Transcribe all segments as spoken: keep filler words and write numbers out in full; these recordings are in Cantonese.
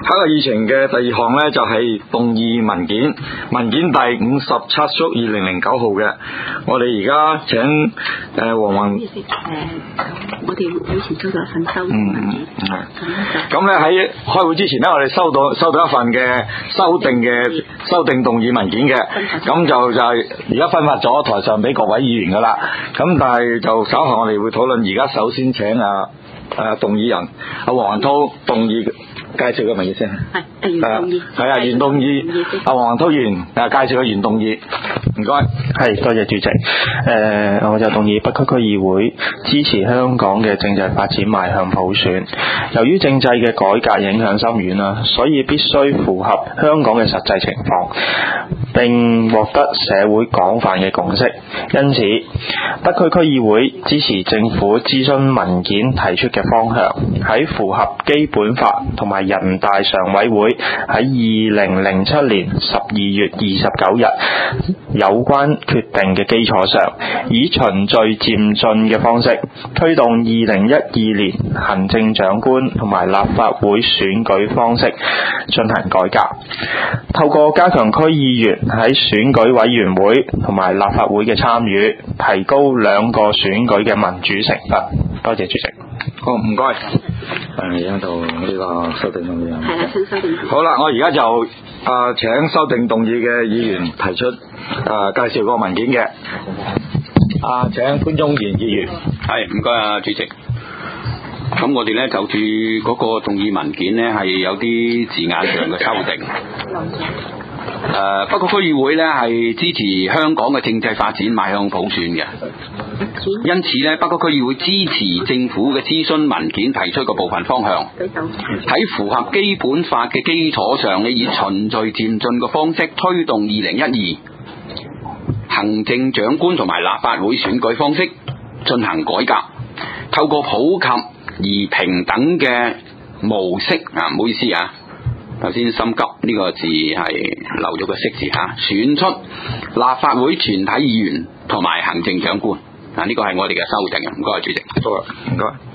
下個議程嘅第二項呢，就係動議文件，文件第五十七縮二零零九號嘅。我哋而家請誒黃宏。誒、 呃，我哋以前收到一份修訂文件。嗯嗯。咁咧喺開會之前呢，我哋收到收到一份嘅修訂嘅修訂動議文件嘅。咁就就係而家分發咗台上俾各位議員噶啦。咁但係就稍後我哋會討論。而家首先請啊誒動議人阿黃宏濤動議。介紹個文件先，係誒原動議，係啊原動議，阿黃宏濤議員誒介紹個原動議，唔該， 係多謝主席。誒、呃，我就動議北區區議會支持香港嘅政制發展邁向普選。由於政制嘅改革影響深遠啦，所以必須符合香港嘅實際情況，並獲得社會廣泛嘅共識。因此，北區區議會支持政府諮詢文件提出嘅方向，喺符合基本法同埋人大常委會喺二零零七年十二月二十九日有關決定嘅基礎上，以循序漸進嘅方式推動二零一二年行政長官同埋立法會選舉方式進行改革，透過加強區議員喺選舉委員會同埋立法會嘅參與，提高兩個選舉嘅民主成分。多謝主席。 好，唔該。誒，喺度呢個修訂動議。 係啦，請修訂。 好啦，我而家就誒、呃、請修訂動議嘅議員提出誒、呃、介紹個文件嘅。啊、呃，請潘宗賢議員。 係，唔該啊，主席。咁我哋咧就住嗰個動議文件呢，係有啲字眼上嘅修訂。誒、呃，北區區議會咧係支持香港嘅政制發展邁向普選嘅，因此咧北區區議會支持政府嘅諮詢文件提出嘅部分方向，喺符合基本法嘅基礎上，你以循序漸進嘅方式推動二零一二行政長官同埋立法會選舉方式進行改革，透過普及而平等嘅模式啊，唔好意思啊。頭先心急呢個字係漏咗個識字吓，選出立法會全體議員同埋行政長官啊，呢個係我哋嘅修訂啊，唔該主席。 好啊，唔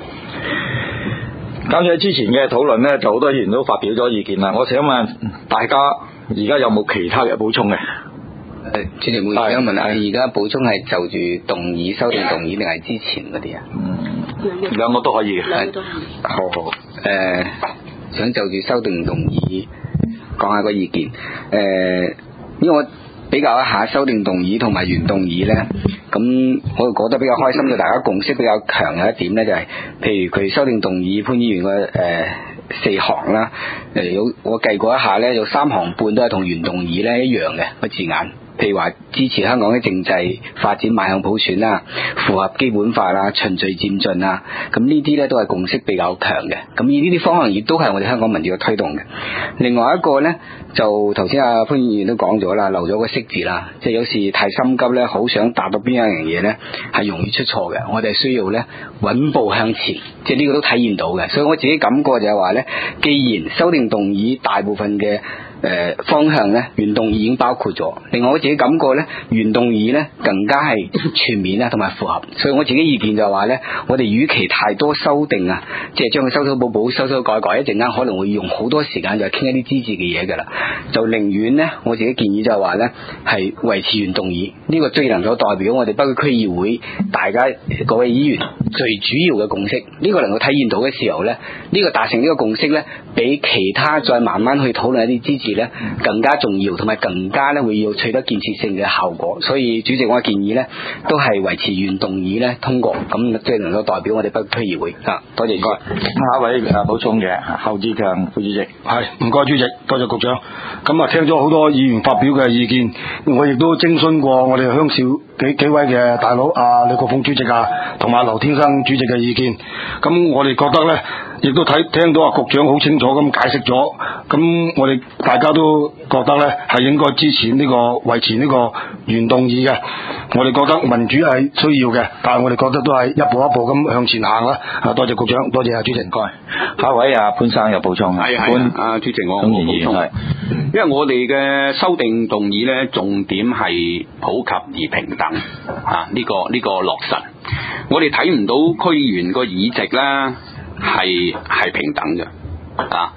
該。咁喺之前嘅討論呢，就好多議員都發表咗意見啦。我想問大家，而家有冇其他嘅補充嘅？ 誒，主席，我想問下，而家補充係就住動議修訂動議，定係之前嗰啲啊？ 嗯，兩個都可以嘅。 兩個都可以。 好好。誒、 呃。想就住修訂動議講下個意見，誒、呃，因為我比較一下修訂動議同埋原動議呢，咁我覺得比較開心嘅，大家共識比較強嘅一點呢，就係、是，譬如佢修訂動議潘議員嘅誒、呃、四行啦，誒、呃、有我計過一下呢，有三行半都係同原動議呢一樣嘅個字眼。譬如話支持香港嘅政制發展邁向普選啦，符合基本法啦，循序漸進啊，咁呢啲咧都係共識比較強嘅。咁呢啲方向亦都係我哋香港民主嘅推動嘅。另外一個咧，就頭先阿潘議員都講咗啦，漏咗個識字啦，即係有時太心急咧，好想達到邊一樣嘢咧，係容易出錯嘅。我哋需要咧穩步向前，即係呢個都體現到嘅。所以我自己感覺就係話咧，既然修訂動議大部分嘅誒、呃、方向咧，原動議已經包括咗。另外我自己感覺咧，原動議咧更加係全面啊，同埋符合。所以我自己意見就係話咧，我哋與其太多修訂啊，即係將佢修修補補、修修改改，一陣間可能會用好多時間就係傾一啲枝節嘅嘢㗎啦。就寧願咧，我自己建議就係話咧，係維持原動議。呢、這個最能夠代表我哋北區區議會大家各位議員最主要嘅共識。呢、這個能夠體現到嘅時候咧，呢、這個達成呢個共識咧，比其他再慢慢去討論一啲枝節咧更加重要，同埋更加咧會要取得建設性嘅效果。所以主席我嘅建議咧，都係維持原動議咧通過，咁即係能夠代表我哋北區議會啊。多謝唔該。 下一位誒補充嘅侯志強副主席。 係，唔該主席，多謝局長。咁啊聽咗好多議員發表嘅意見，我亦都徵詢過我哋鄉少幾幾位嘅大佬啊，李國鳳主席啊，同埋劉天生主席嘅意見。咁我哋覺得咧，亦都睇聽到啊局長好清楚咁解釋咗。咁我哋大家都覺得咧係應該支持呢、這個維持呢個原動議嘅。我哋覺得民主係需要嘅，但係我哋覺得都係一步一步咁向前行啦。啊，多謝局長，多謝啊主席，唔該。 下一位啊潘生有補充啊。 係係啊，主席我我補充，因為我哋嘅修訂動議咧，重點係普及而平等啊，呢、這個呢、這個落實。我哋睇唔到區議員個議席啦，係係平等嘅啊。誒、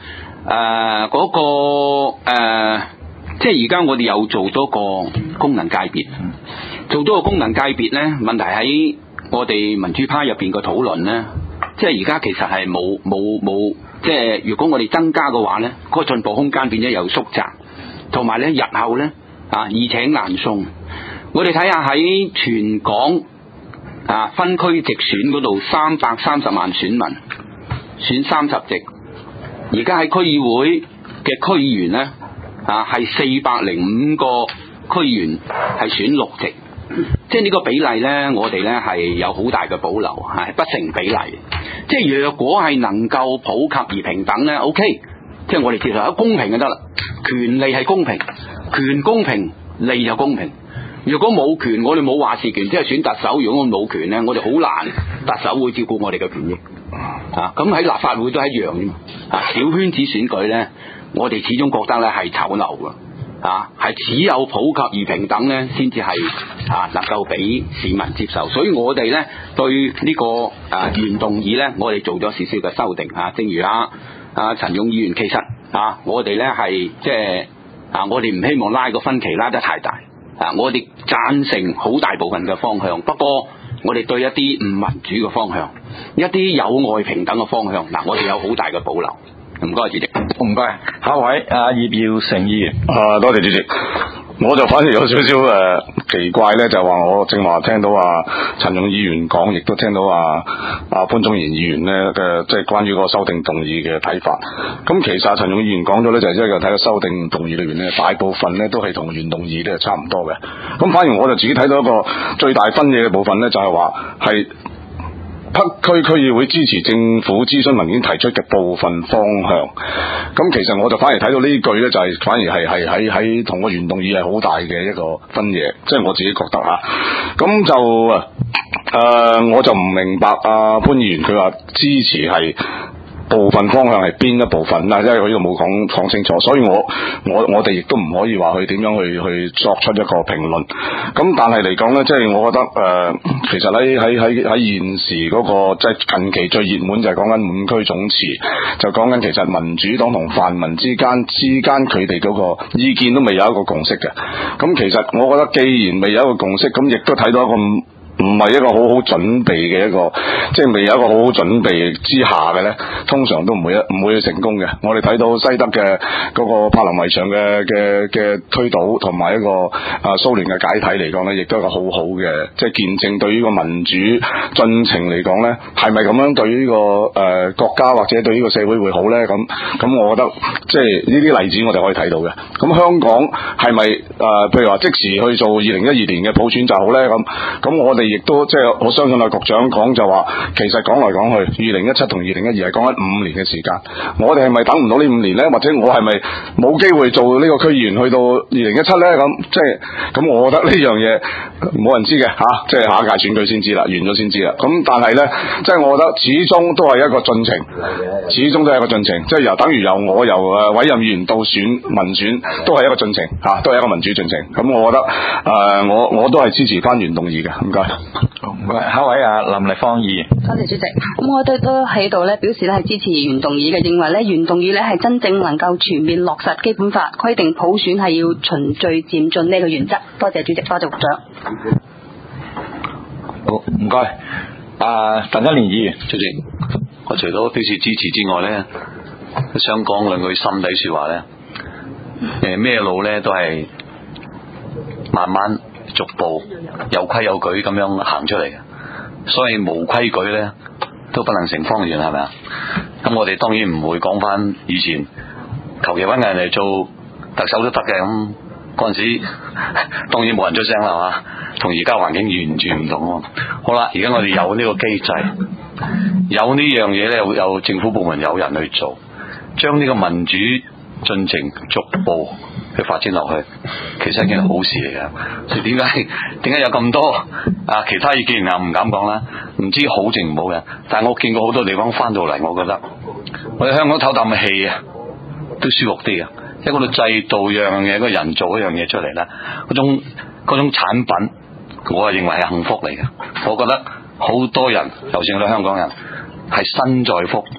誒嗰個誒、呃，即係而家我哋有做多個功能界別，做多個功能界別咧，問題喺我哋民主派入邊嘅討論咧，即係而家其實係冇冇冇，即係如果我哋增加嘅話咧，嗰、嗰個進步空間變咗又縮窄，同埋咧日後咧啊易請難送。我哋睇下喺全港啊分區直選嗰度三百三十萬選民選三十席，而家喺區議會嘅區議員咧啊係四百零五個區議員係選六席，即係呢個比例咧，我哋咧係有好大嘅保留，係不成比例。即係若果係能夠普及而平等咧 ，OK， 即係我哋接受，公平就得啦。權利係公平，權公平，利就公平。如果冇權，我哋冇話事權，即係選特首。如果我冇權咧，我哋好難特首會照顧我哋嘅權益啊。咁喺立法會都係一樣啫嘛。啊，小圈子選舉咧，我哋始終覺得咧係醜陋㗎。啊，係只有普及而平等咧，先至係啊能夠俾市民接受。所以我哋咧對呢、這個啊原動議咧，我哋做咗少少嘅修訂啊。正如啊啊陳勇議員，其實啊我哋咧係即係啊我哋唔希望拉個分歧拉得太大啊。我哋贊成好大部分嘅方向，不過我哋對一啲唔民主嘅方向，一啲有愛平等嘅方向，嗱、啊、我哋有好大嘅保留。唔該，主席。 唔該，下一位阿葉耀成議員。 啊，多謝主席。我就反而有少少誒奇怪咧，就話我正話聽到啊陳勇議員講，亦都聽到啊啊潘宗賢議員咧嘅即係關於個修訂動議嘅睇法。咁其實陳勇議員講咗咧，就係因為睇到修訂動議裏邊咧，大部分咧都係同原動議咧差唔多嘅。咁反而我就自己睇到一個最大分野嘅部分咧，就係話係北區區議會支持政府諮詢文件提出嘅部分方向，咁其實我就反而睇到呢句咧，就係、是、反而係係喺喺同個原動議係好大嘅一個分野，即、就、係、是、我自己覺得嚇。咁就誒、呃，我就唔明白啊潘議員佢話支持係部分方向係邊一部分啦，因為佢呢度冇講講清楚，所以我我我哋亦都唔可以話去點樣去去作出一個評論。咁但係嚟講咧，即係我覺得誒、呃，其實喺喺喺喺現時嗰、那個即係近期最熱門就係講緊五區總辭，就講緊其實民主黨同泛民之間之間佢哋嗰個意見都未有一個共識嘅。咁其實我覺得既然未有一個共識，咁亦都睇到一個唔係一個好好準備嘅一個，即係未有一個好好準備之下嘅咧，通常都唔會一唔會成功嘅。我哋睇到西德嘅嗰個柏林圍牆嘅嘅嘅推倒，同埋一個啊蘇聯嘅解體嚟講咧，亦都係一個好好嘅，即係見證對於個民主進程嚟講咧，係咪咁樣對於呢個誒、呃、國家或者對呢個社會會好咧？咁咁，我覺得即係呢啲例子我哋可以睇到嘅。咁香港係咪誒譬如話即時去做二零一二年嘅普選就好咧？咁咁我哋亦都即係我相信啊，局長講就話，其實講嚟講去，二零一七同二零一二係講緊五年嘅時間。我哋係咪等唔到呢五年咧？或者我係咪冇機會做呢個區議員去到二零一七咧？咁即係咁，我覺得呢樣嘢冇人知嘅嚇、啊，即係下一屆選舉先知啦，完咗先知啦。咁但係咧，即係我覺得始終都係一個進程，始終都係一個進程，即係由等於由我由誒委任議員到選民選，都係一個進程嚇、啊，都係一個民主進程。咁我覺得誒、呃，我我都係支持翻原動議嘅，唔該。 唔該，下一位啊林麗芳議員。 多謝主席。咁我哋都喺度咧表示咧係支持原動議嘅，認為咧原動議咧係真正能夠全面落實基本法規定普選係要循序漸進呢個原則。多謝主席，多謝局長。 好，唔該。啊，鄧一蓮議員。 主席，我除咗表示支持之外咧，都想講兩句心底說話咧。誒，咩路咧都係慢慢逐步有規有矩咁樣行出嚟嘅，所以無規矩咧都不能成方圓，係咪啊？咁我哋當然唔會講翻以前求其揾人嚟做特首都得嘅，咁嗰陣時當然冇人出聲啦，係嘛？同而家環境完全唔同。好啦，而家我哋有呢個機制，有呢樣嘢咧，有政府部門有人去做，將呢個民主進程逐步去發展落去，其實係一件好事嚟嘅。所以點解點解有咁多啊其他意見啊唔敢講啦，唔知好定唔好嘅。但係我見過好多地方翻到嚟，我覺得我哋香港唞啖氣啊，都舒服啲啊。因為嗰度制度樣嘢，嗰個人做一樣嘢出嚟啦，嗰種嗰種產品，我係認為係幸福嚟嘅。我覺得好多人，就算我哋香港人係身在福，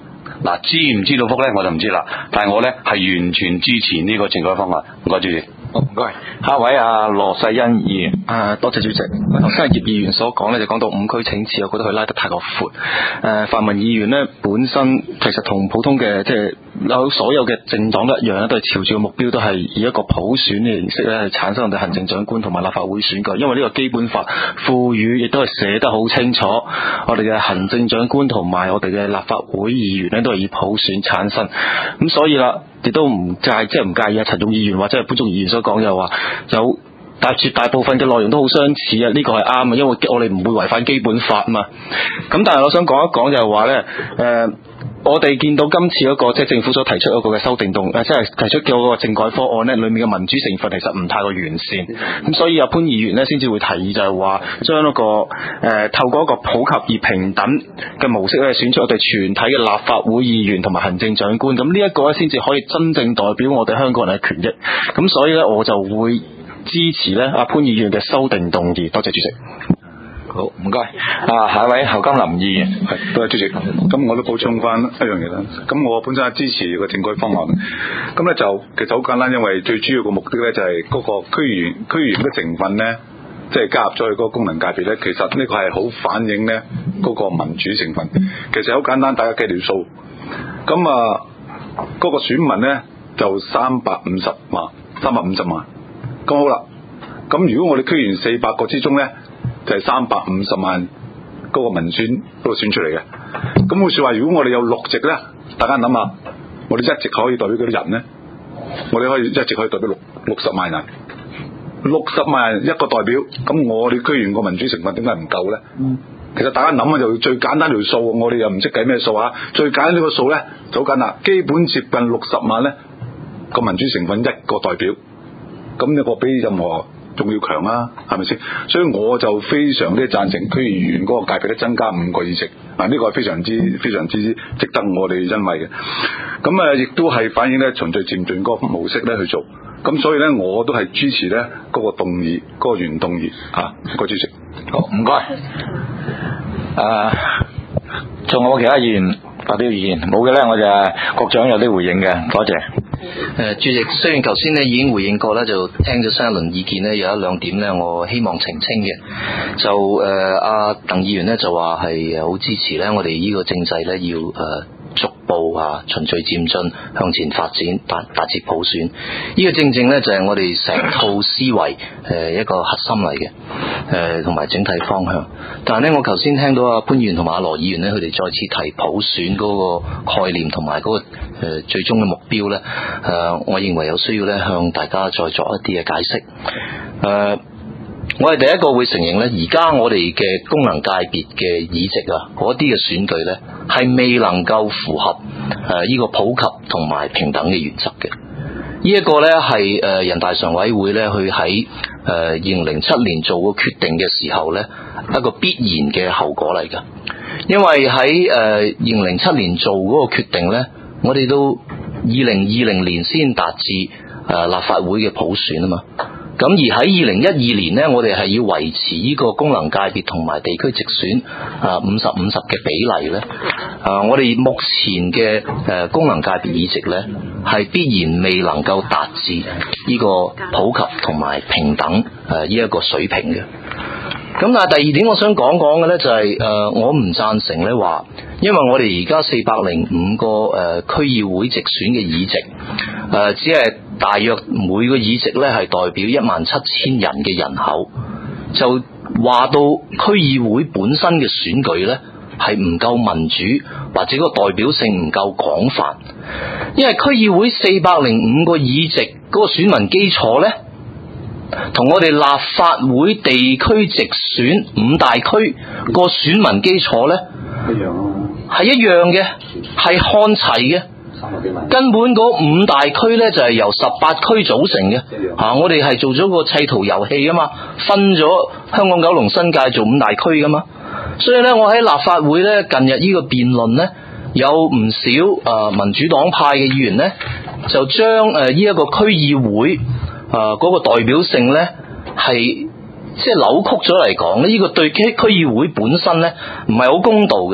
嗱，知唔知道福咧我就唔知啦，但係我咧係完全支持呢個政改方案。唔該主席。 好，唔該。下一位阿羅世恩議員。 啊，多謝主席。頭先係葉議員所講咧，就講到五區請辭，我覺得佢拉得太過闊。誒、呃，泛民議員咧本身其實同普通嘅即係有所有嘅政黨都一樣咧，都係朝住個目標，都係以一個普選嘅形式咧，去產生我哋行政長官同埋立法會選舉。因為呢個基本法賦予亦都係寫得好清楚，我哋嘅行政長官同埋我哋嘅立法會議員咧，都係以普選產生。咁所以啦，亦都唔介即係唔介意啊陳勇議員或者係潘忠議員所講就話有。但係絕大部分嘅內容都好相似啊！呢、這個係啱啊，因為我哋唔會違反基本法嘛。咁但係我想講一講就係話咧，誒、呃，我哋見到今次嗰、那個即係政府所提出嗰個嘅修訂動，誒，即係提出嘅嗰個政改方案咧，裡面嘅民主成分其實唔太過完善。咁所以阿潘議員咧先至會提議就係話，將嗰個誒、呃、透過一個普及而平等嘅模式咧，選出我哋全體嘅立法會議員同埋行政長官。咁呢一個咧先至可以真正代表我哋香港人嘅權益。咁所以咧，我就會支持咧阿潘議員嘅修訂動議，多謝主席。 好，唔該。啊，下一位侯金林議員。 係，多謝主席。咁我都補充翻一樣嘢啦。咁我本身係支持個政改方案。咁咧就其實好簡單，因為最主要個目的咧就係嗰個區議員區議員嘅成分咧，即係加入咗去嗰個功能界別咧，其實呢個係好反映咧嗰個民主成分。其實好簡單，大家計條數。咁啊，嗰個選民咧就三百五十萬，三百五十萬。咁好啦，咁如果我哋區議員四百個之中咧，就係三百五十萬嗰個民選嗰個選出嚟嘅。咁好似話，如果我哋有六席咧，大家諗下，我哋一席可以代表幾多人咧？我哋可以一席可以代表六六十萬人，六十萬人一個代表，咁我哋區議員個民主成分點解唔夠咧？嗯，其實大家諗下就最簡單條數，我哋又唔識計咩數啊！最簡單呢個數咧就好簡單，基本接近六十萬咧個民主成分一個代表。咁呢個比任何仲要強啦，係咪先？所以我就非常之贊成區議員嗰個界別咧增加五個議席，嗱呢個係非常之非常之值得我哋欣慰嘅。咁啊，亦都係反映咧循序漸進嗰個模式咧去做。咁所以咧，我都係支持咧嗰個動議，嗰、嗰個原動議啊，個主席。 好，唔該。誒，仲有冇其他議員發表意見？冇嘅咧，我就局長有啲回應嘅，多謝。 誒，主席，雖然頭先咧已經回應過咧，就聽咗新一輪意見咧，有一兩點咧，我希望澄清嘅。就誒，阿、呃、鄧議員咧就話係好支持咧，我哋呢個政制咧要誒、呃、逐步啊循序漸進向前發展，達達至普選。呢、這個正正咧就係我哋成套思維誒一個核心嚟嘅，誒同埋整體方向。但係咧，我頭先聽到阿潘議員同埋阿羅議員咧，佢哋再次提普選嗰個概念同埋嗰個誒、呃、最終嘅目標咧，誒、呃，我認為有需要咧向大家再作一啲嘅解釋。誒、呃，我係第一個會承認咧，而家我哋嘅功能界別嘅議席啊，嗰啲嘅選舉咧，係未能夠符合誒呢、呃這個普及同埋平等嘅原則嘅。呢、這、一個咧係誒人大常委會咧，去喺誒二零零七年做個決定嘅時候咧，一個必然嘅後果嚟㗎。因為喺誒二零零七年做嗰個決定咧，我哋都二零二零年先達至誒、呃、立法會嘅普選啊嘛。咁而喺二零一二年呢，我哋係要維持呢個功能界別同埋地區直選啊五十五十嘅比例呢。啊，我哋目前嘅誒功能界別議席呢，係必然未能夠達至呢個普及同埋平等誒呢一個水平嘅。咁但係第二點我想講講嘅呢，就係誒我唔贊成呢話，因為我哋而家四百零五個誒區議會直選嘅議席誒只係大約每個議席呢係代表一萬七千人嘅人口，就話到區議會本身嘅選舉呢係唔夠民主，或者個代表性唔夠廣泛。因為區議會四百零五個議席嗰個選民基礎呢，同我哋立法會地區直選五大區個選民基礎呢一樣咯，係一樣嘅，係看齊嘅。根本嗰五大區呢，就係由十八區組成嘅，啊，我哋係做咗個砌圖遊戲啊嘛，分咗香港九龍新界做五大區噶嘛，所以呢，我喺立法會呢，近日呢個辯論呢，有唔少誒、呃、民主黨派嘅議員呢，就將誒呢一個區議會誒嗰、呃嗰個代表性呢，係即係扭曲咗嚟講呢，呢個對區區議會本身呢，唔係好公道嘅。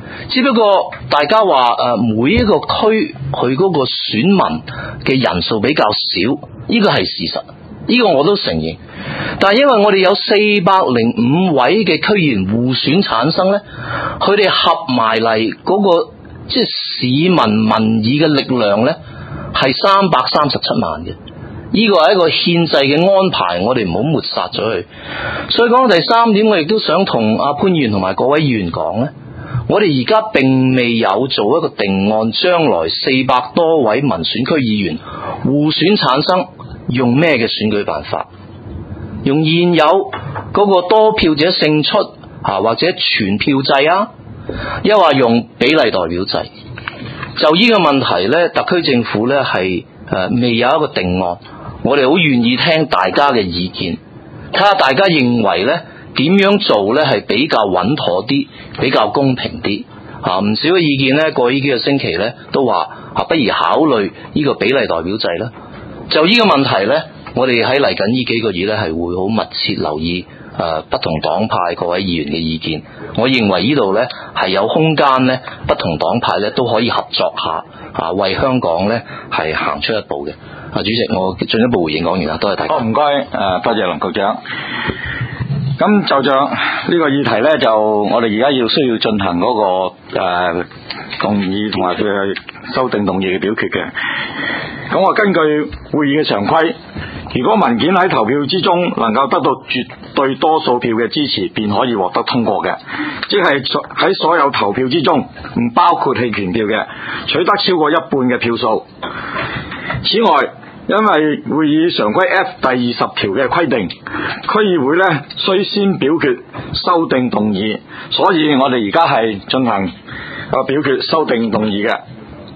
只不過大家話誒每一個區佢嗰個選民嘅人數比較少，呢個係事實，呢個我都承認。但係因為我哋有四百零五位嘅區議員互選產生呢，佢哋合埋嚟嗰個即係市民民意嘅力量呢，係三百三十七萬嘅。呢個係一個憲制嘅安排，我哋唔好抹殺咗佢。所以講第三點，我亦都想同阿潘議員同埋各位議員講呢，我哋而家並未有做一個定案，將來四百多位民選區議員互選產生用咩嘅選舉辦法？用現有嗰個多票者勝出啊，或者全票制啊，抑或用比例代表制？就呢個問題呢，特區政府呢係誒未有一個定案。我哋好願意聽大家嘅意見，睇下大家認為呢點樣做呢係比較穩妥啲，比較公平啲啊！唔少嘅意見呢，過呢幾個星期呢都話啊，不如考慮呢個比例代表制啦。就呢個問題呢，我哋喺嚟緊呢幾個月呢係會好密切留意誒、呃、不同黨派各位議員嘅意見。我認為呢度呢係有空間呢，不同黨派呢都可以合作下啊，為香港呢係行出一步嘅。啊，主席，我進一步回應講完啦，多謝大家。 好，唔該，誒，多謝林局長。咁就像呢個議題呢，就我哋而家要需要進行嗰、那個誒、呃、動議同埋佢嘅修訂動議嘅表決嘅。咁我根據會議嘅常規，如果文件喺投票之中能夠得到絕對多數票嘅支持，便可以獲得通過嘅，即係喺所有投票之中，唔包括棄權票嘅，取得超過一半嘅票數。此外，因為會議常規 F 第二十條嘅規定，區議會呢須先表決修訂動議，所以我哋而家係進行個表決修訂動議嘅。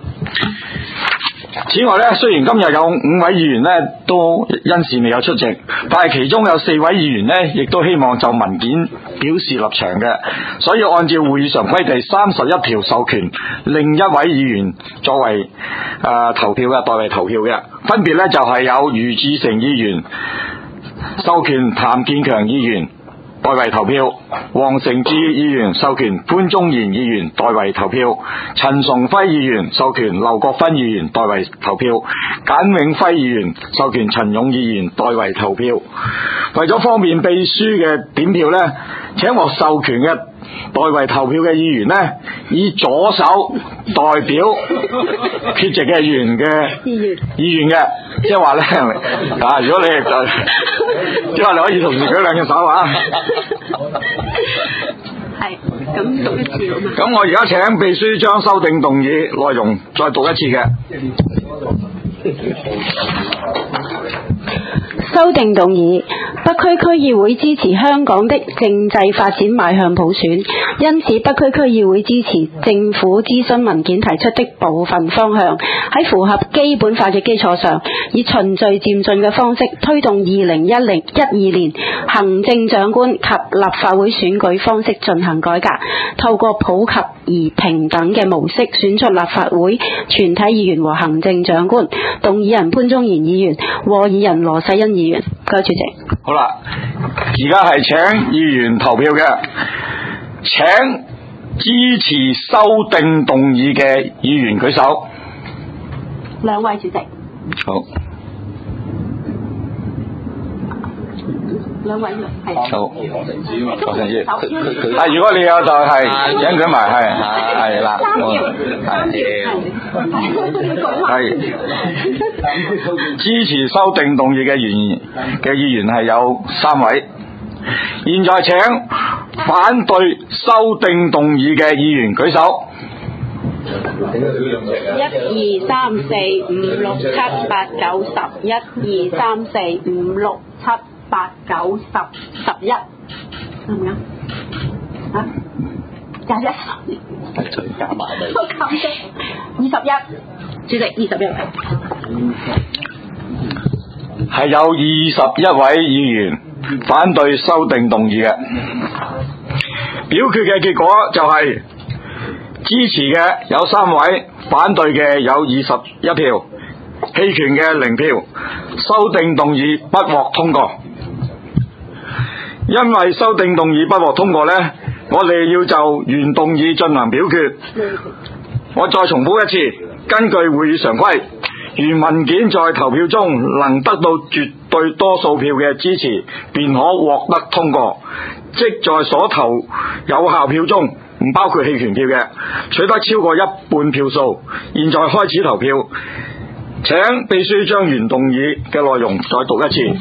此外呢，雖然今日有五位議員呢都因事未有出席，但係其中有四位議員呢亦都希望就文件表示立場嘅，所以按照會議常規第三十一條授權另一位議員作為誒、呃、投票嘅代為投票嘅，分別呢就係、是、有余志成議員授權譚建強議員代為投票，黃成智議員授權潘宗賢議員代為投票，陳崇輝議員授權劉國勳議員代為投票，簡永輝議員授權陳勇議員代為投票。為咗方便秘書嘅點票呢，請獲授權嘅代為投票嘅議員呢，以左手代表缺席嘅議員嘅議員嘅，即係話呢，啊，如果你係即係話你可以同時舉兩隻手啊。 係，咁讀一次好嘛？ 咁我而家請秘書將修訂動議內容再讀一次嘅。 修訂動議，北區區議會支持香港的政制發展邁向普選，因此北區區議會支持政府諮詢文件提出的部分方向，喺符合基本法嘅基礎上，以循序漸進嘅方式推動二零一零一二年行政長官及立法會選舉方式進行改革，透過普及而平等嘅模式選出立法會全體議員和行政長官。動議人潘宗賢議員，和議人羅世恩議員。該主席。 好啦，而家係請議員投票嘅，請支持修訂動議嘅議員舉手。 兩位主席。 好。 兩位係。 好。羅成志。但係如果你有就係請舉埋，係係啦。係。支持修訂動議嘅議員嘅議員係有三位。現在請反對修訂動議嘅議員舉手。 一二三四五六七八九十，一二三四五六七八九十十一，啱唔啱？啊？廿一。 再加埋咪。 我減咗二十一，主席二十一位。 係有二十一位議員反對修訂動議嘅，表決嘅結果就係支持嘅有三位，反對嘅有二十一票，棄權嘅零票，修訂動議不獲通過。因為修訂動議不獲通過呢， 我哋要就原動議進行表決。我再重複一次，根據會議常規，原文件在投票中能得到絕對多數票嘅支持，便可獲得通過。即在所投有效票中，唔包括棄權票嘅，取得超過一半票數。現在開始投票，請秘書將原動議嘅內容再讀一次。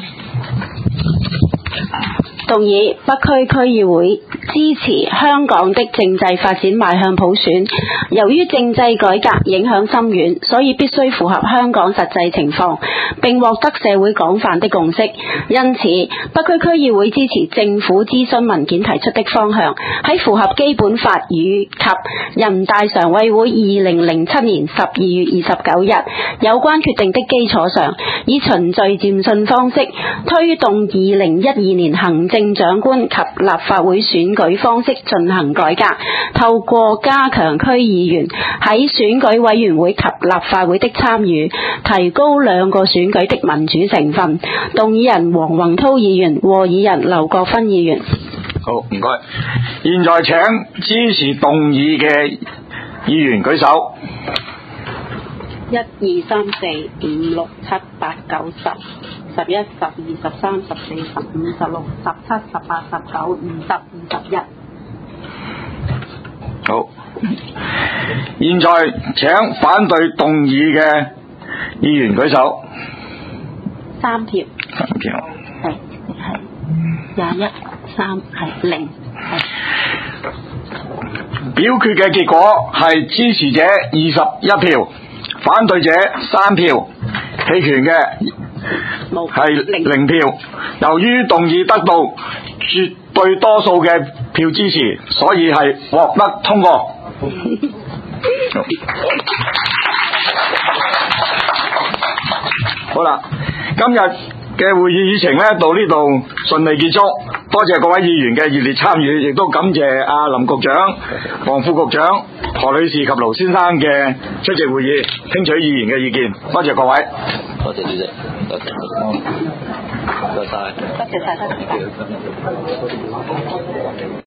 動議北區區議會支持香港的政制發展邁向普選。由於政制改革影響深遠，所以必須符合香港實際情況，並獲得社會廣泛的共識。因此，北區區議會支持政府諮詢文件提出的方向，喺符合基本法與及人大常委會二零零七年十二月二十九日有關決定的基礎上，以循序漸進方式推動二零一二年行政長官及立法會選舉方式進行改革，透過加強區議員喺選舉委員會及立法會的參與，提高兩個選舉的民主成分。動議人黃宏濤議員，和議人劉國勳議員。 好，唔該。現在請支持動議嘅議員舉手。 一二三四五六七八九十。十一、十二、十三、十四、十五、十六、十七、十八、十九、二十、二十一。 好，現在請反對動議嘅議員舉手。 三票。 三票。 係係廿一三係零。 表決嘅結果係支持者二十一票，反對者三票，棄權嘅係零票。由於動議得到絕對多數嘅票支持，所以係獲得通過。好啦，今日嘅會議議程咧到呢度順利結束，多謝各位議員嘅熱烈參與，亦都感謝阿林局長、黃副局長、何女士及盧先生嘅出席會議，聽取議員嘅意見，多謝各位。 多謝主席，多謝，多謝晒， 多謝晒，多謝。